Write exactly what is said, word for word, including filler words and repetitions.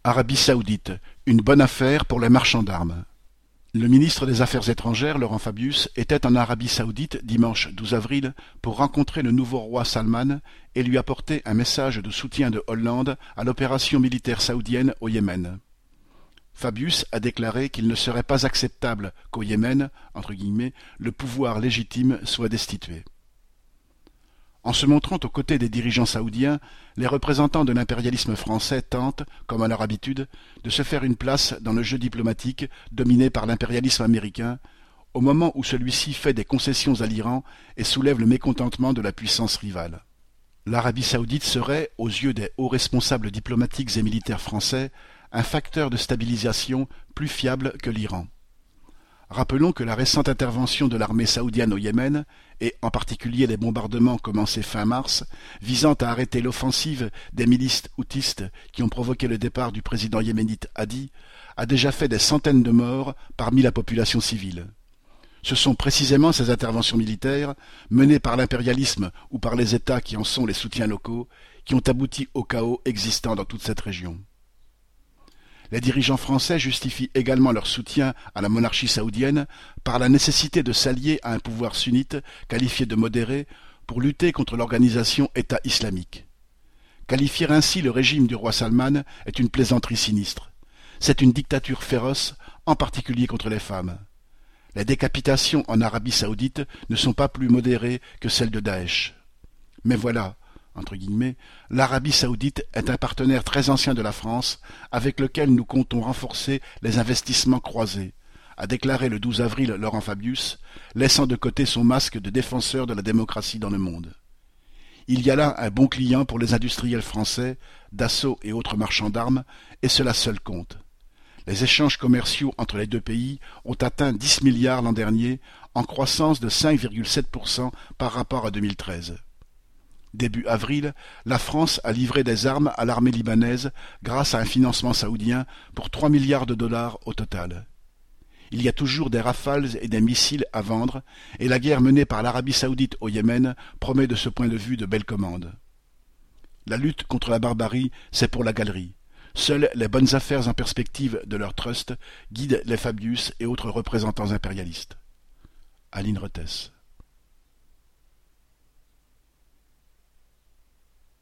Arabie saoudite, une bonne affaire pour les marchands d'armes. Le ministre des Affaires étrangères, Laurent Fabius, était en Arabie saoudite dimanche douze avril pour rencontrer le nouveau roi Salman et lui apporter un message de soutien de Hollande à l'opération militaire saoudienne au Yémen. Fabius a déclaré qu'il ne serait pas acceptable qu'au Yémen, entre guillemets, le pouvoir légitime soit destitué. En se montrant aux côtés des dirigeants saoudiens, les représentants de l'impérialisme français tentent, comme à leur habitude, de se faire une place dans le jeu diplomatique dominé par l'impérialisme américain, au moment où celui-ci fait des concessions à l'Iran et soulève le mécontentement de la puissance rivale. L'Arabie saoudite serait, aux yeux des hauts responsables diplomatiques et militaires français, un facteur de stabilisation plus fiable que l'Iran. Rappelons que la récente intervention de l'armée saoudienne au Yémen, et en particulier les bombardements commencés fin mars, visant à arrêter l'offensive des milices houthistes qui ont provoqué le départ du président yéménite Hadi, a déjà fait des centaines de morts parmi la population civile. Ce sont précisément ces interventions militaires, menées par l'impérialisme ou par les États qui en sont les soutiens locaux, qui ont abouti au chaos existant dans toute cette région. Les dirigeants français justifient également leur soutien à la monarchie saoudienne par la nécessité de s'allier à un pouvoir sunnite qualifié de modéré pour lutter contre l'organisation État islamique. Qualifier ainsi le régime du roi Salman est une plaisanterie sinistre. C'est une dictature féroce, en particulier contre les femmes. Les décapitations en Arabie saoudite ne sont pas plus modérées que celles de Daesh. Mais voilà, entre guillemets, l'Arabie saoudite est un partenaire très ancien de la France avec lequel nous comptons renforcer les investissements croisés, a déclaré le douze avril Laurent Fabius, laissant de côté son masque de défenseur de la démocratie dans le monde. Il y a là un bon client pour les industriels français, Dassault et autres marchands d'armes, et cela seul compte. Les échanges commerciaux entre les deux pays ont atteint dix milliards l'an dernier, en croissance de cinq virgule sept pour cent par rapport à deux mille treize. Début avril, la France a livré des armes à l'armée libanaise grâce à un financement saoudien pour trois milliards de dollars au total. Il y a toujours des rafales et des missiles à vendre, et la guerre menée par l'Arabie saoudite au Yémen promet de ce point de vue de belles commandes. La lutte contre la barbarie, c'est pour la galerie. Seules les bonnes affaires en perspective de leur trust guident les Fabius et autres représentants impérialistes. Aline Rettes.